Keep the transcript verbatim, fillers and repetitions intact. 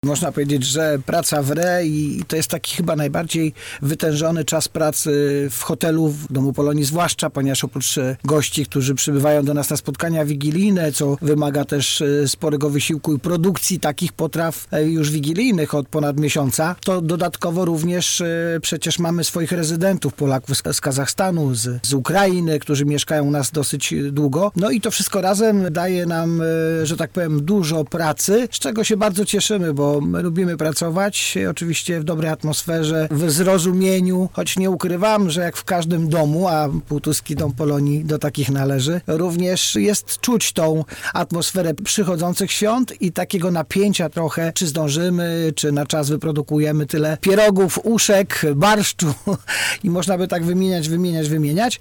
Można powiedzieć, że praca w re i to jest taki chyba najbardziej wytężony czas pracy w hotelu, w Domu Polonii zwłaszcza, ponieważ oprócz gości, którzy przybywają do nas na spotkania wigilijne, co wymaga też sporego wysiłku i produkcji takich potraw już wigilijnych od ponad miesiąca, to dodatkowo również przecież mamy swoich rezydentów, Polaków z Kazachstanu, z, z Ukrainy, którzy mieszkają u nas dosyć długo. No i to wszystko razem daje nam, że tak powiem, dużo pracy, z czego się bardzo cieszymy, bo my lubimy pracować, oczywiście w dobrej atmosferze, w zrozumieniu, choć nie ukrywam, że jak w każdym domu, a Półtuski Dom Polonii do takich należy, również jest czuć tą atmosferę przychodzących świąt i takiego napięcia trochę, czy zdążymy, czy na czas wyprodukujemy tyle pierogów, uszek, barszczu i można by tak wymieniać, wymieniać, wymieniać.